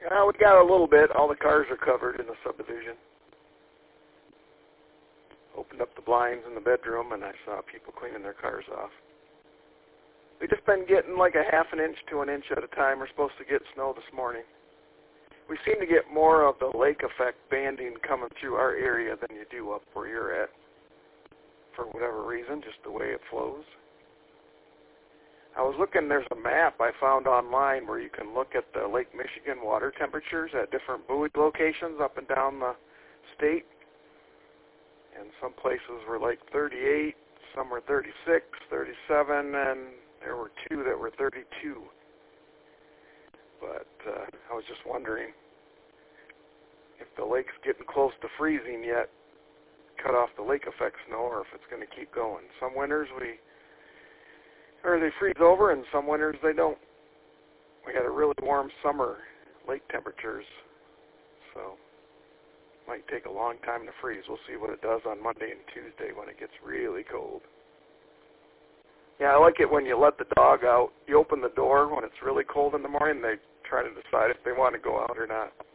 We got a little bit. All the cars are covered in the subdivision. Opened up the blinds in the bedroom, and I saw people cleaning their cars off. We've just been getting like a half an inch to an inch at a time. We're supposed to get snow this morning. We seem to get more of the lake effect banding coming through our area than you do up where you're at. For whatever reason, just the way it flows. I was looking, there's a map I found online where you can look at the Lake Michigan water temperatures at different buoy locations up and down the state. And some places were like 38, some were 36, 37, and there were two that were 32. But I was just wondering if the lake's getting close to freezing yet, cut off the lake effect snow, or if it's going to keep going. Some winters they freeze over, and some winters they don't. We had a really warm summer, lake temperatures, so might take a long time to freeze. We'll see what it does on Monday and Tuesday when it gets really cold. Yeah, I like it when you let the dog out. You open the door when it's really cold in the morning, they try to decide if they want to go out or not.